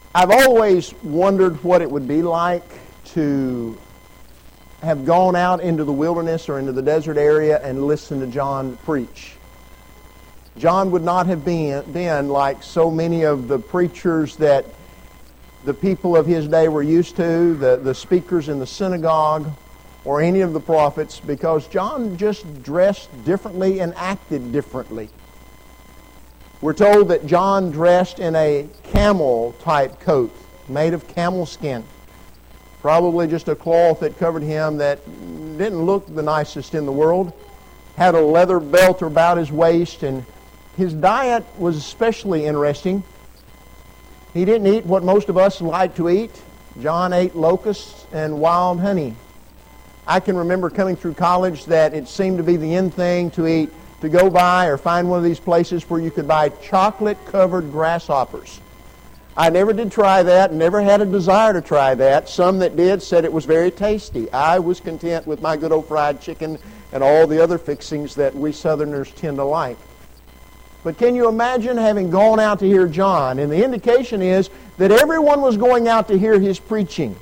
I've always wondered what it would be like to have gone out into the wilderness or into the desert area and listened to John preach. John would not have been like so many of the preachers that the people of his day were used to, the speakers in the synagogue, or any of the prophets, because John just dressed differently and acted differently. We're told that John dressed in a camel-type coat made of camel skin. Probably just a cloth that covered him that didn't look the nicest in the world. Had a leather belt about his waist, and his diet was especially interesting. He didn't eat what most of us like to eat. John ate locusts and wild honey. I can remember coming through college that it seemed to be the in thing to eat, to go by or find one of these places where you could buy chocolate-covered grasshoppers. I never did try that, never had a desire to try that. Some that did said it was very tasty. I was content with my good old fried chicken and all the other fixings that we Southerners tend to like. But can you imagine having gone out to hear John? And the indication is that everyone was going out to hear his preaching.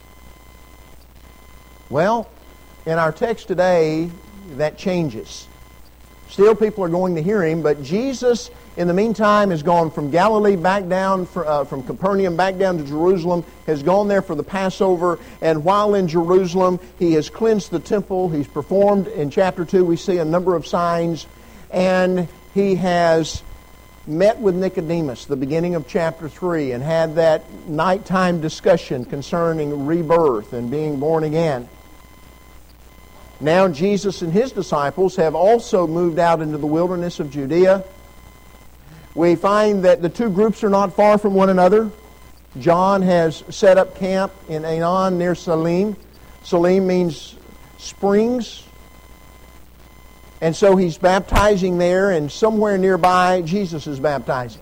Well, in our text today, that changes. Still, people are going to hear him, but Jesus, in the meantime, has gone from Galilee back down, from Capernaum back down to Jerusalem, has gone there for the Passover, and while in Jerusalem, he has cleansed the temple. He's performed, in chapter 2, we see a number of signs, and he has met with Nicodemus, the beginning of chapter 3, and had that nighttime discussion concerning rebirth and being born again. Now Jesus and his disciples have also moved out into the wilderness of Judea. We find that the two groups are not far from one another. John has set up camp in Aenon near Salim. Salim means springs. And so he's baptizing there, and somewhere nearby Jesus is baptizing.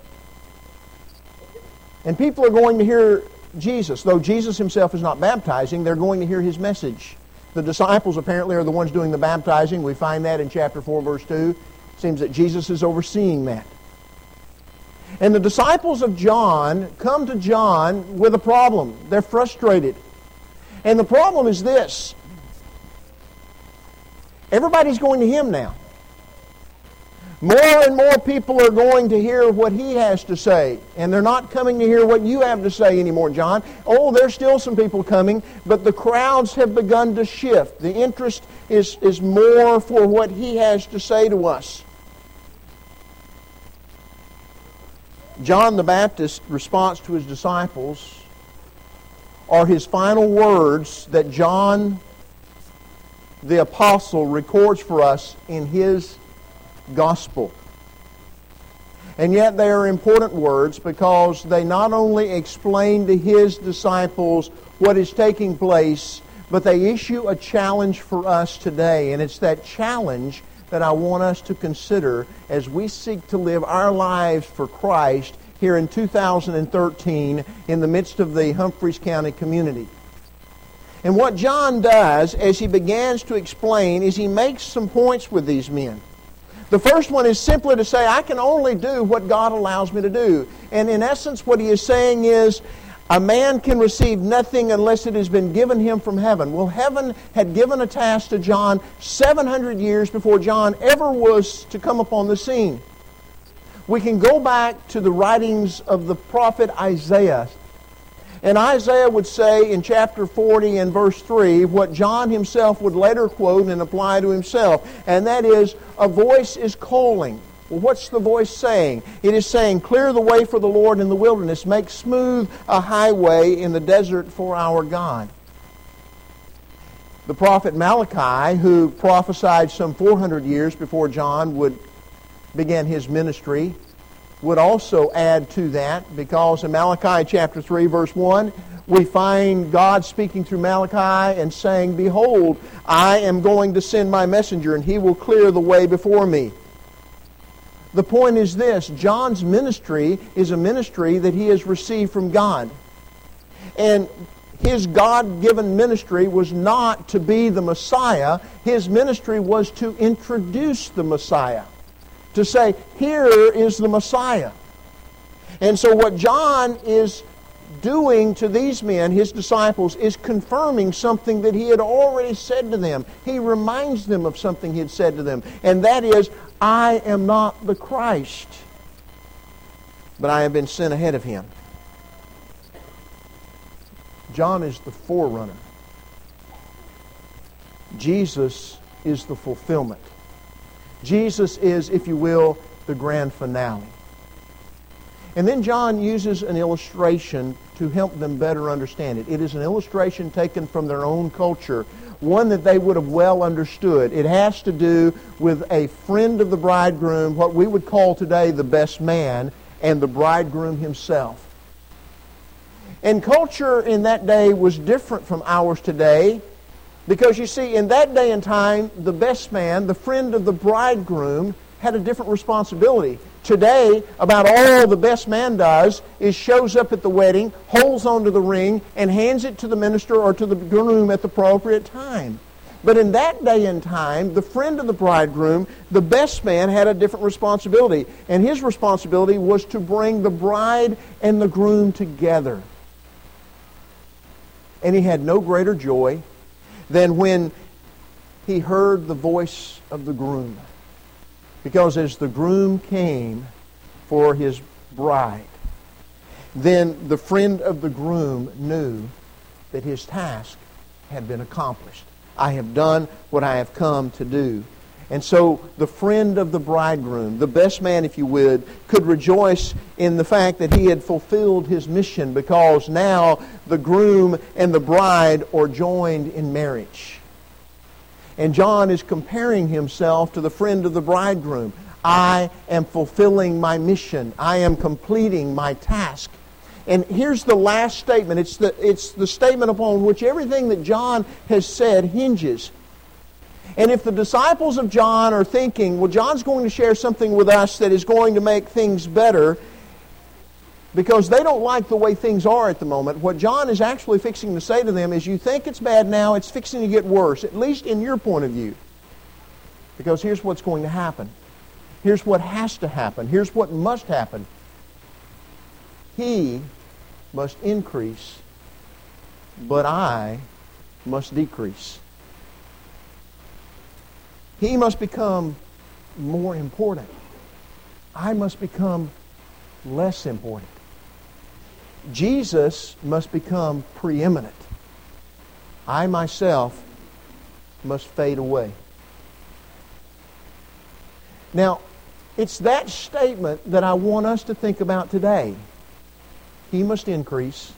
And people are going to hear Jesus. Though Jesus himself is not baptizing, they're going to hear his message. The disciples apparently are the ones doing the baptizing. We find that in chapter 4, verse 2. It seems that Jesus is overseeing that. And the disciples of John come to John with a problem. They're frustrated. And the problem is this. Everybody's going to him now. More and more people are going to hear what he has to say. And they're not coming to hear what you have to say anymore, John. Oh, there's still some people coming, but the crowds have begun to shift. The interest is more for what he has to say to us. John the Baptist's response to his disciples are his final words that John the Apostle records for us in his Gospel. And yet they are important words because they not only explain to his disciples what is taking place, but they issue a challenge for us today. And it's that challenge that I want us to consider as we seek to live our lives for Christ here in 2013 in the midst of the Humphreys County community. And what John does as he begins to explain is he makes some points with these men. The first one is simply to say, I can only do what God allows me to do. And in essence, what he is saying is, a man can receive nothing unless it has been given him from heaven. Well, heaven had given a task to John 700 years before John ever was to come upon the scene. We can go back to the writings of the prophet Isaiah. And Isaiah would say in chapter 40 and verse 3 what John himself would later quote and apply to himself. And that is, a voice is calling. Well, what's the voice saying? It is saying, clear the way for the Lord in the wilderness. Make smooth a highway in the desert for our God. The prophet Malachi, who prophesied some 400 years before John would begin his ministry, would also add to that, because in Malachi chapter 3, verse 1, we find God speaking through Malachi and saying, behold, I am going to send my messenger, and he will clear the way before me. The point is this, John's ministry is a ministry that he has received from God. And his God-given ministry was not to be the Messiah. His ministry was to introduce the Messiah. To say, here is the Messiah. And so what John is doing to these men, his disciples, is confirming something that he had already said to them. He reminds them of something he had said to them, and that is, I am not the Christ, but I have been sent ahead of him. John is the forerunner. Jesus is the fulfillment. Jesus is, if you will, the grand finale. And then John uses an illustration to help them better understand it. It is an illustration taken from their own culture, one that they would have well understood. It has to do with a friend of the bridegroom, what we would call today the best man, and the bridegroom himself. And culture in that day was different from ours today, because you see, in that day and time, the best man, the friend of the bridegroom, had a different responsibility. Today, about all the best man does is shows up at the wedding, holds onto the ring, and hands it to the minister or to the groom at the appropriate time. But in that day and time, the friend of the bridegroom, the best man, had a different responsibility. And his responsibility was to bring the bride and the groom together. And he had no greater joy than when he heard the voice of the groom. Because as the groom came for his bride, then the friend of the groom knew that his task had been accomplished. I have done what I have come to do. And so the friend of the bridegroom, the best man, if you would, could rejoice in the fact that he had fulfilled his mission, because now the groom and the bride are joined in marriage. And John is comparing himself to the friend of the bridegroom. I am fulfilling my mission. I am completing my task. And here's the last statement. It's the statement upon which everything that John has said hinges. And if the disciples of John are thinking, well, John's going to share something with us that is going to make things better, because they don't like the way things are at the moment, what John is actually fixing to say to them is, you think it's bad now, it's fixing to get worse, at least in your point of view. Because here's what's going to happen. Here's what has to happen. Here's what must happen. He must increase, but I must decrease. He must become more important. I must become less important. Jesus must become preeminent. I myself must fade away. Now, it's that statement that I want us to think about today. He must increase.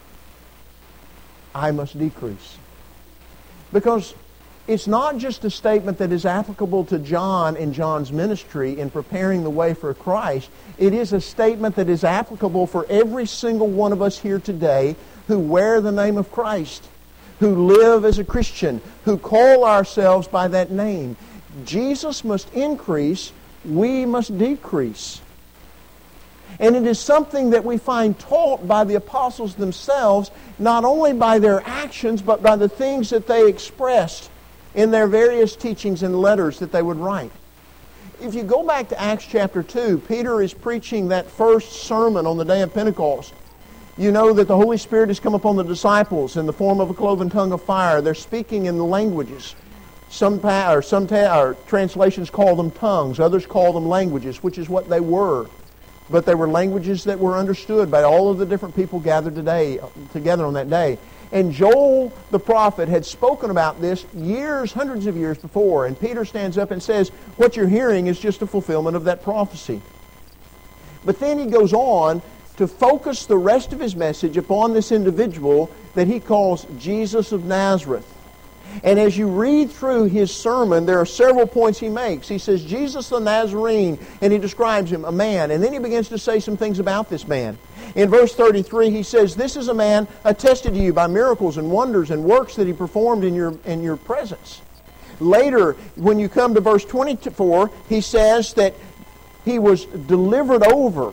I must decrease. Because it's not just a statement that is applicable to John in John's ministry in preparing the way for Christ. It is a statement that is applicable for every single one of us here today who wear the name of Christ, who live as a Christian, who call ourselves by that name. Jesus must increase, we must decrease. And it is something that we find taught by the apostles themselves, not only by their actions, but by the things that they expressed in their various teachings and letters that they would write. If you go back to Acts chapter 2, Peter is preaching that first sermon on the day of Pentecost. You know that the Holy Spirit has come upon the disciples in the form of a cloven tongue of fire. They're speaking in the languages. Some translations call them tongues. Others call them languages, which is what they were. But they were languages that were understood by all of the different people gathered together on that day. And Joel the prophet had spoken about this years, hundreds of years before. And Peter stands up and says, what you're hearing is just a fulfillment of that prophecy. But then he goes on to focus the rest of his message upon this individual that he calls Jesus of Nazareth. And as you read through his sermon, there are several points he makes. He says, Jesus the Nazarene, and he describes him, a man. And then he begins to say some things about this man. In verse 33, he says, this is a man attested to you by miracles and wonders and works that he performed in your presence. Later, when you come to verse 24, he says that he was delivered over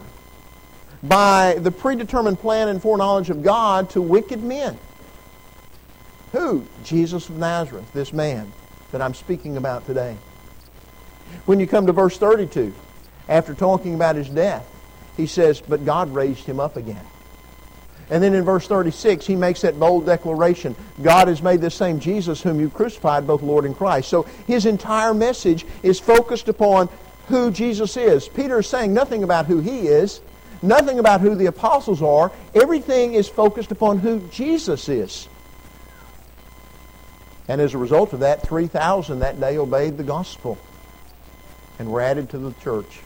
by the predetermined plan and foreknowledge of God to wicked men. Who? Jesus of Nazareth, this man that I'm speaking about today. When you come to verse 32, after talking about his death, he says, but God raised him up again. And then in verse 36, he makes that bold declaration, God has made this same Jesus whom you crucified, both Lord and Christ. So his entire message is focused upon who Jesus is. Peter is saying nothing about who he is, nothing about who the apostles are. Everything is focused upon who Jesus is. And as a result of that, 3,000 that day obeyed the gospel and were added to the church.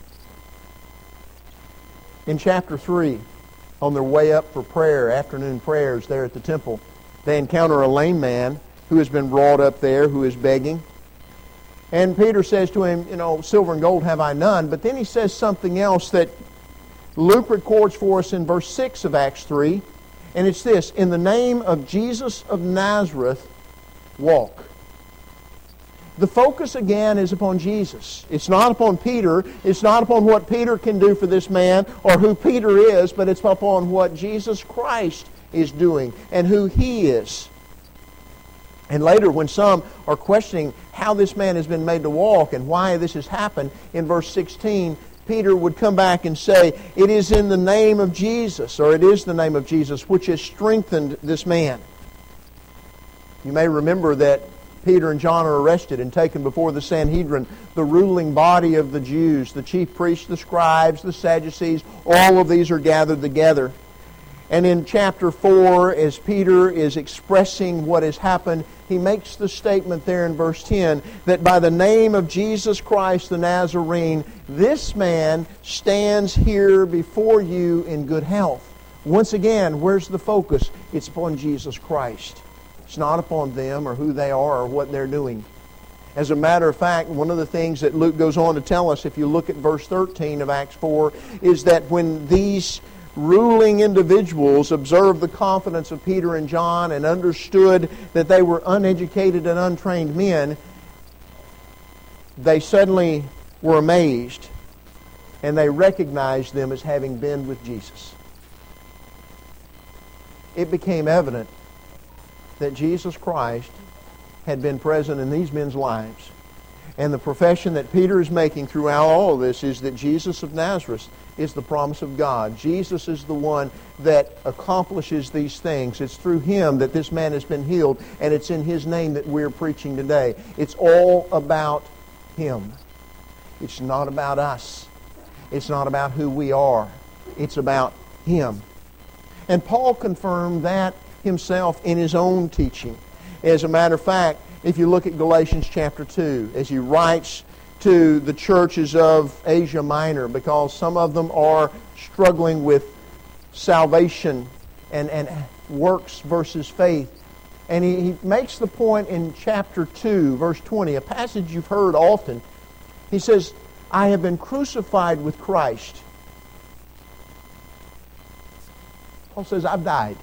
In chapter 3, on their way up for prayer, afternoon prayers there at the temple, they encounter a lame man who has been brought up there, who is begging. And Peter says to him, silver and gold have I none. But then he says something else that Luke records for us in verse 6 of Acts 3. And it's this, in the name of Jesus of Nazareth, walk. The focus again is upon Jesus. It's not upon Peter. It's not upon what Peter can do for this man or who Peter is, but it's upon what Jesus Christ is doing and who he is. And later, when some are questioning how this man has been made to walk and why this has happened, in verse 16, Peter would come back and say, it is in the name of Jesus, or it is the name of Jesus, which has strengthened this man. You may remember that Peter and John are arrested and taken before the Sanhedrin, the ruling body of the Jews, the chief priests, the scribes, the Sadducees, all of these are gathered together. And in chapter 4, as Peter is expressing what has happened, he makes the statement there in verse 10 that by the name of Jesus Christ the Nazarene, this man stands here before you in good health. Once again, where's the focus? It's upon Jesus Christ. It's not upon them or who they are or what they're doing. As a matter of fact, one of the things that Luke goes on to tell us, if you look at verse 13 of Acts 4, is that when these ruling individuals observed the confidence of Peter and John and understood that they were uneducated and untrained men, they suddenly were amazed and they recognized them as having been with Jesus. It became evident that Jesus Christ had been present in these men's lives. And the profession that Peter is making throughout all of this is that Jesus of Nazareth is the promise of God. Jesus is the one that accomplishes these things. It's through him that this man has been healed, and it's in his name that we're preaching today. It's all about him. It's not about us. It's not about who we are. It's about him. And Paul confirmed that himself in his own teaching. As a matter of fact, if you look at Galatians chapter 2, as he writes to the churches of Asia Minor, because some of them are struggling with salvation and works versus faith. And he makes the point in chapter 2, verse 20, a passage you've heard often. He says, I have been crucified with Christ. Paul says, I've died.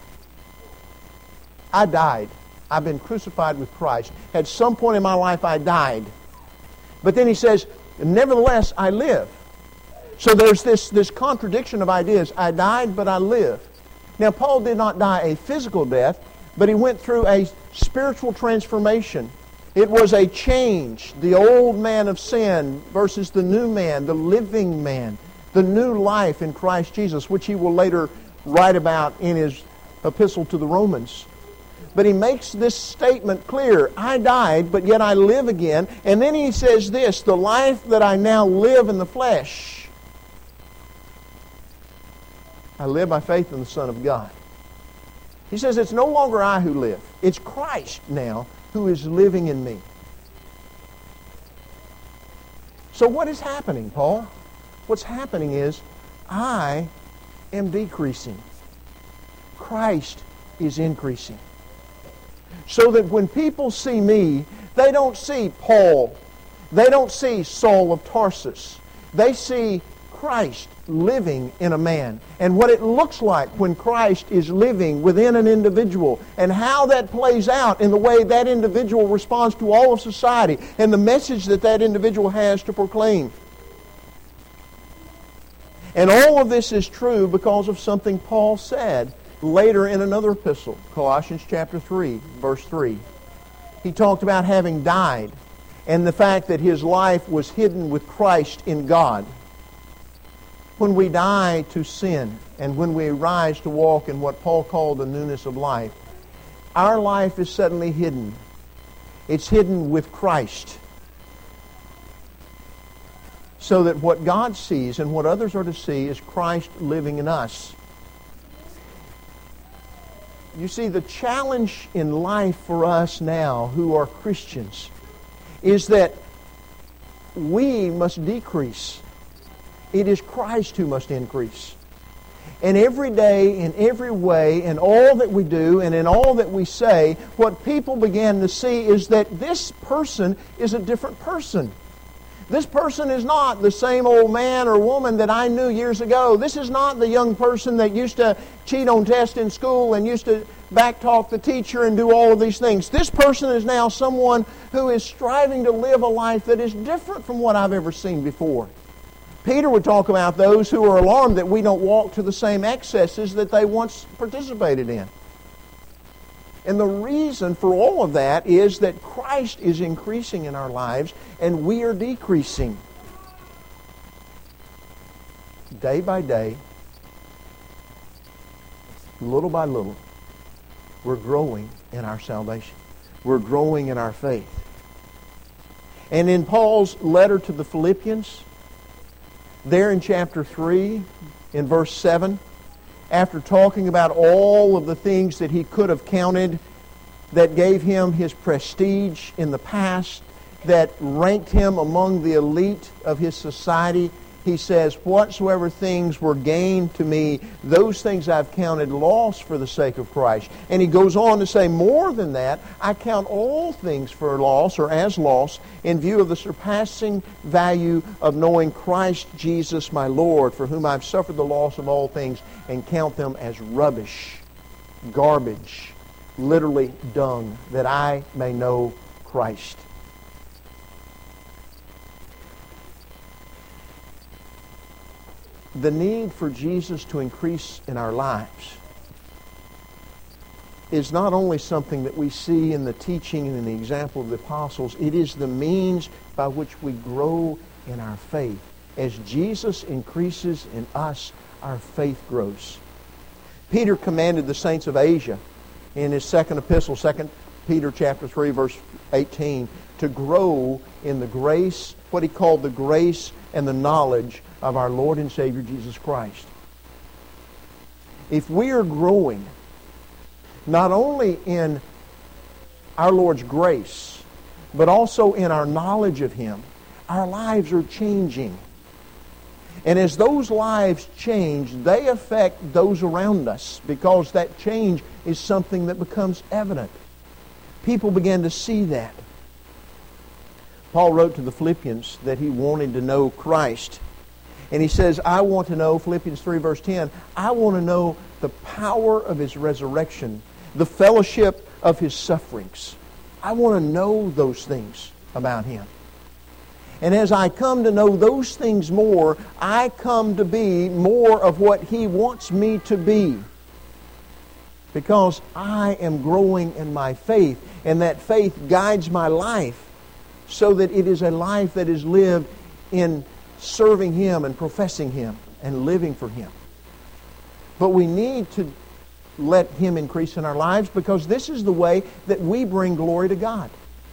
I died. I've been crucified with Christ. At some point in my life, I died. But then he says, nevertheless, I live. So there's this contradiction of ideas. I died, but I live. Now, Paul did not die a physical death, but he went through a spiritual transformation. It was a change. The old man of sin versus the new man, the living man, the new life in Christ Jesus, which he will later write about in his epistle to the Romans. But he makes this statement clear. I died, but yet I live again. And then he says this, the life that I now live in the flesh, I live by faith in the Son of God. He says it's no longer I who live. It's Christ now who is living in me. So what is happening, Paul? What's happening is I am decreasing. Christ is increasing. So that when people see me, they don't see Paul. They don't see Saul of Tarsus. They see Christ living in a man. And what it looks like when Christ is living within an individual. And how that plays out in the way that individual responds to all of society. And the message that that individual has to proclaim. And all of this is true because of something Paul said later in another epistle, Colossians chapter 3, verse 3. He talked about having died and the fact that his life was hidden with Christ in God. When we die to sin, and when we rise to walk in what Paul called the newness of life, our life is suddenly hidden. It's hidden with Christ. So that what God sees and what others are to see is Christ living in us. You see, the challenge in life for us now who are Christians is that we must decrease. It is Christ who must increase. And every day, in every way, in all that we do and in all that we say, what people begin to see is that this person is a different person. This person is not the same old man or woman that I knew years ago. This is not the young person that used to cheat on tests in school and used to backtalk the teacher and do all of these things. This person is now someone who is striving to live a life that is different from what I've ever seen before. Peter would talk about those who are alarmed that we don't walk to the same excesses that they once participated in. And the reason for all of that is that Christ is increasing in our lives and we are decreasing. Day by day, little by little, we're growing in our salvation. We're growing in our faith. And in Paul's letter to the Philippians, there in chapter 3, in verse 7, after talking about all of the things that he could have counted that gave him his prestige in the past, that ranked him among the elite of his society, he says, whatsoever things were gained to me, those things I've counted loss for the sake of Christ. And he goes on to say, more than that, I count all things for loss or as loss in view of the surpassing value of knowing Christ Jesus my Lord, for whom I've suffered the loss of all things and count them as rubbish, garbage, literally dung, that I may know Christ. The need for Jesus to increase in our lives is not only something that we see in the teaching and in the example of the apostles, it is the means by which we grow in our faith. As Jesus increases in us, our faith grows. Peter commanded the saints of Asia in his second epistle, 2 Peter chapter 3, verse 18, to grow in the grace, what he called the grace and the knowledge of our Lord and Savior Jesus Christ. If we are growing not only in our Lord's grace, but also in our knowledge of Him, our lives are changing. And as those lives change, they affect those around us because that change is something that becomes evident. People begin to see that. Paul wrote to the Philippians that he wanted to know Christ. And he says, I want to know, Philippians 3 verse 10, I want to know the power of His resurrection, the fellowship of His sufferings. I want to know those things about Him. And as I come to know those things more, I come to be more of what He wants me to be. Because I am growing in my faith, and that faith guides my life so that it is a life that is lived in serving Him and professing Him and living for Him. But we need to let Him increase in our lives because this is the way that we bring glory to God.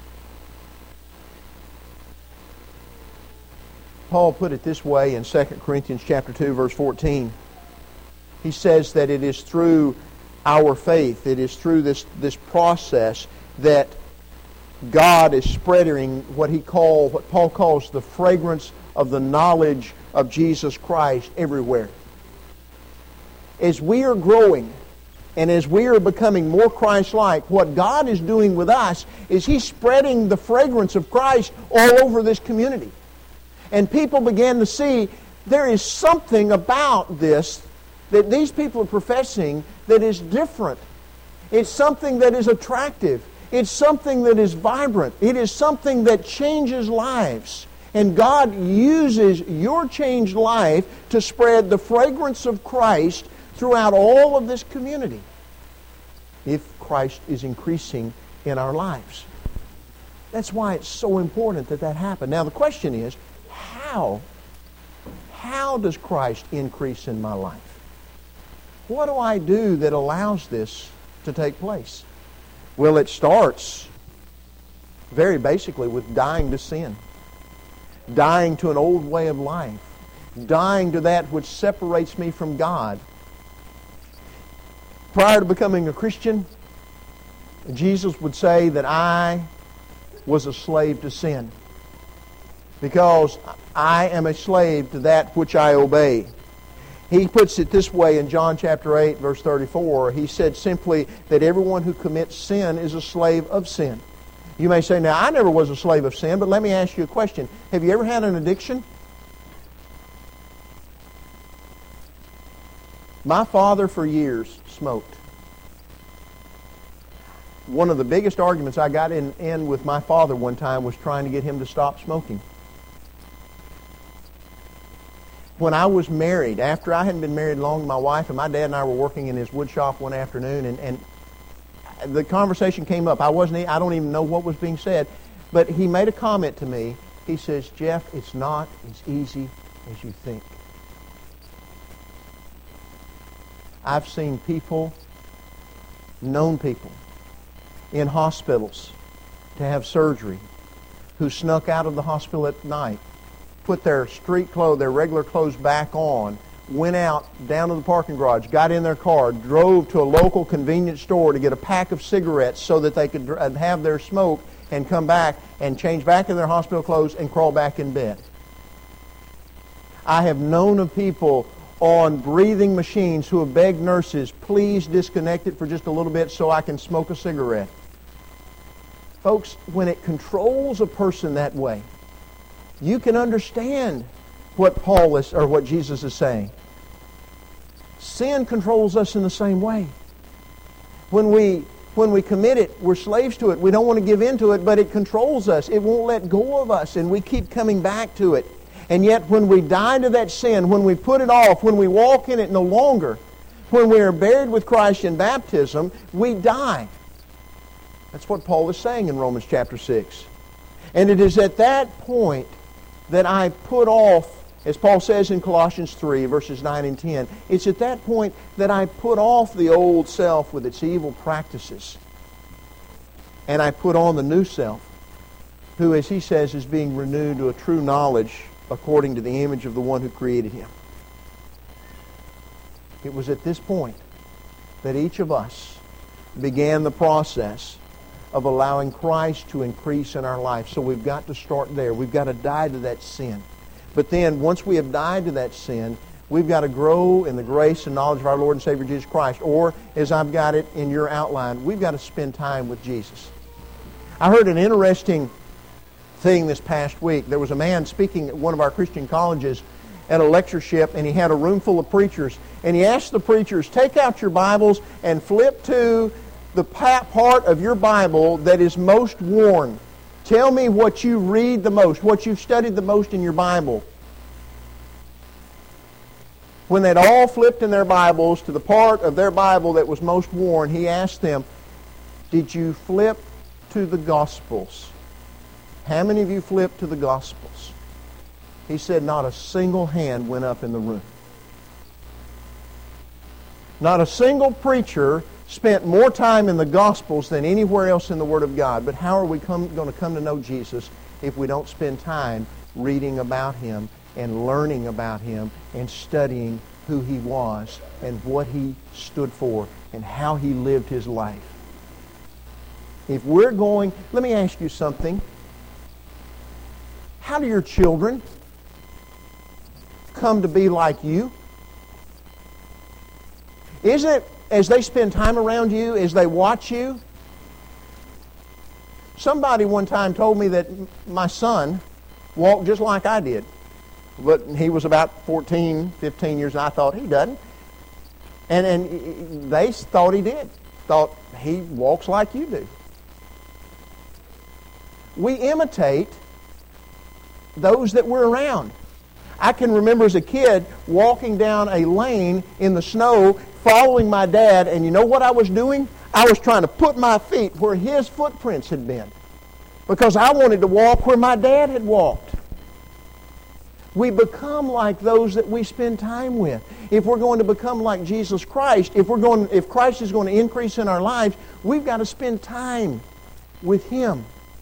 Paul put it this way in 2 Corinthians chapter 2, verse 14. He says that it is through our faith, it is through this process that God is spreading what Paul calls the fragrance of the knowledge of Jesus Christ everywhere. As we are growing and as we are becoming more Christ-like, what God is doing with us is He's spreading the fragrance of Christ all over this community. And people began to see there is something about this that these people are professing that is different. It's something that is attractive. It's something that is vibrant. It is something that changes lives. And God uses your changed life to spread the fragrance of Christ throughout all of this community if Christ is increasing in our lives. That's why it's so important that that happen. Now the question is, how does Christ increase in my life? What do I do that allows this to take place? Well, it starts very basically with dying to sin. Dying to an old way of life. Dying to that which separates me from God. Prior to becoming a Christian, Jesus would say that I was a slave to sin, because I am a slave to that which I obey. He puts it this way in John chapter 8, verse 34. He said simply that everyone who commits sin is a slave of sin. You may say, now, I never was a slave of sin, but let me ask you a question. Have you ever had an addiction? My father for years smoked. One of the biggest arguments I got in with my father one time was trying to get him to stop smoking. When I was married, after I hadn't been married long to my wife, and my dad and I were working in his wood shop one afternoon, and the conversation came up. I don't even know what was being said, but he made a comment to me. He says, Jeff, it's not as easy as you think. I've seen people, known people, in hospitals to have surgery who snuck out of the hospital at night, put their street clothes, their regular clothes back on, went out down to the parking garage, got in their car, drove to a local convenience store to get a pack of cigarettes so that they could have their smoke and come back and change back in their hospital clothes and crawl back in bed. I have known of people on breathing machines who have begged nurses, please disconnect it for just a little bit so I can smoke a cigarette. Folks, when it controls a person that way, you can understand what what Jesus is saying. Sin controls us in the same way. When we commit it, we're slaves to it. We don't want to give in to it, but it controls us. It won't let go of us, and we keep coming back to it. And yet when we die to that sin, when we put it off, when we walk in it no longer, when we are buried with Christ in baptism, we die. That's what Paul is saying in Romans chapter 6. And it is at that point that I put off, as Paul says in Colossians 3, verses 9 and 10, it's at that point that I put off the old self with its evil practices. And I put on the new self, who, as he says, is being renewed to a true knowledge according to the image of the one who created him. It was at this point that each of us began the process of allowing Christ to increase in our life. So we've got to start there. We've got to die to that sin. But then, once we have died to that sin, we've got to grow in the grace and knowledge of our Lord and Savior Jesus Christ. Or, as I've got it in your outline, we've got to spend time with Jesus. I heard an interesting thing this past week. There was a man speaking at one of our Christian colleges at a lectureship, and he had a room full of preachers. And he asked the preachers, take out your Bibles and flip to the part of your Bible that is most worn. Tell me what you read the most, what you've studied the most in your Bible. When they'd all flipped in their Bibles to the part of their Bible that was most worn, he asked them, did you flip to the Gospels? How many of you flipped to the Gospels? He said not a single hand went up in the room. Not a single preacher spent more time in the Gospels than anywhere else in the Word of God. But how are we going to come to know Jesus if we don't spend time reading about Him and learning about Him and studying who He was and what He stood for and how He lived His life? If we're going, let me ask you something. How do your children come to be like you? Isn't it as they spend time around you, as they watch you? Somebody one time told me that my son walked just like I did. But he was about 14, 15 years, and I thought, he doesn't. And they thought he did. Thought he walks like you do. We imitate those that we're around. I can remember as a kid walking down a lane in the snow, following my dad, and you know what I was doing? I was trying to put my feet where his footprints had been, because I wanted to walk where my dad had walked. We become like those that we spend time with. If we're going to become like Jesus Christ, if Christ is going to increase in our lives, we've got to spend time with Him.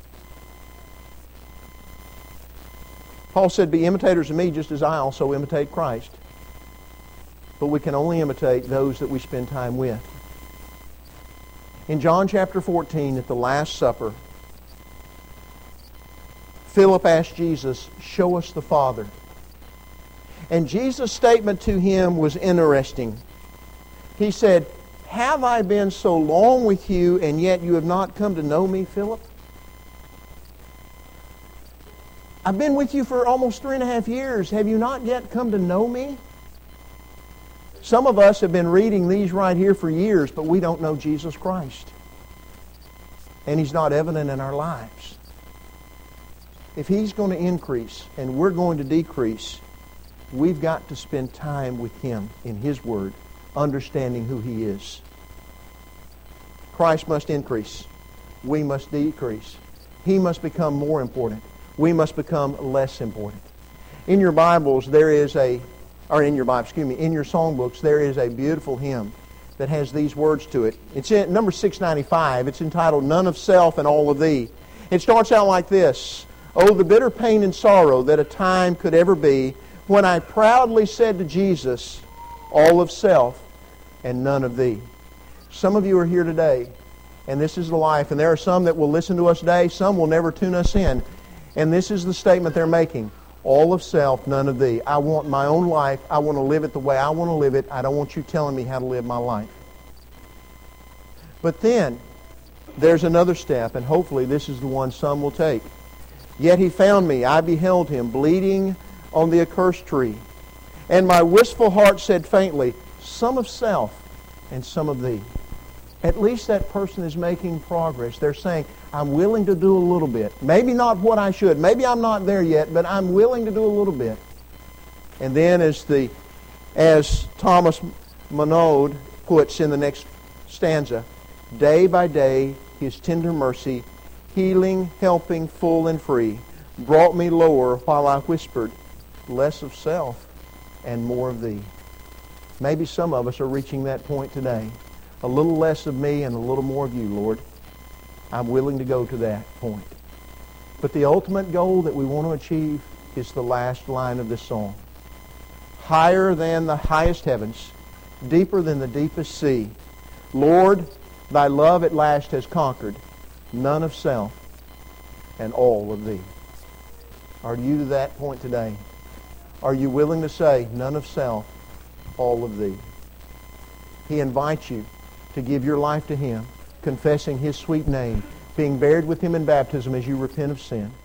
Paul said, "Be imitators of me just as I also imitate Christ." But we can only imitate those that we spend time with. In John chapter 14, at the Last Supper, Philip asked Jesus, "Show us the Father." And Jesus' statement to him was interesting. He said, "Have I been so long with you, and yet you have not come to know me, Philip? I've been with you for almost 3.5 years. Have you not yet come to know me?" Some of us have been reading these right here for years, but we don't know Jesus Christ. And He's not evident in our lives. If He's going to increase and we're going to decrease, we've got to spend time with Him in His Word, understanding who He is. Christ must increase. We must decrease. He must become more important. We must become less important. In your Bibles, in your songbooks, there is a beautiful hymn that has these words to it. It's in number 695. It's entitled, "None of Self and All of Thee." It starts out like this: "Oh, the bitter pain and sorrow that a time could ever be when I proudly said to Jesus, all of self and none of Thee." Some of you are here today, and this is the life, and there are some that will listen to us today. Some will never tune us in. And this is the statement they're making: all of self, none of Thee. I want my own life. I want to live it the way I want to live it. I don't want you telling me how to live my life. But then, there's another step, and hopefully this is the one some will take. "Yet He found me, I beheld Him, bleeding on the accursed tree. And my wistful heart said faintly, some of self and some of Thee." At least that person is making progress. They're saying, I'm willing to do a little bit. Maybe not what I should. Maybe I'm not there yet, but I'm willing to do a little bit. And then as Thomas Monod puts in the next stanza, "Day by day His tender mercy, healing, helping, full and free, brought me lower while I whispered, less of self and more of Thee." Maybe some of us are reaching that point today. A little less of me and a little more of You, Lord. I'm willing to go to that point. But the ultimate goal that we want to achieve is the last line of this song. "Higher than the highest heavens, deeper than the deepest sea, Lord, Thy love at last has conquered none of self and all of Thee." Are you to that point today? Are you willing to say, none of self, all of Thee? He invites you to give your life to Him, confessing His sweet name, being buried with Him in baptism as you repent of sin.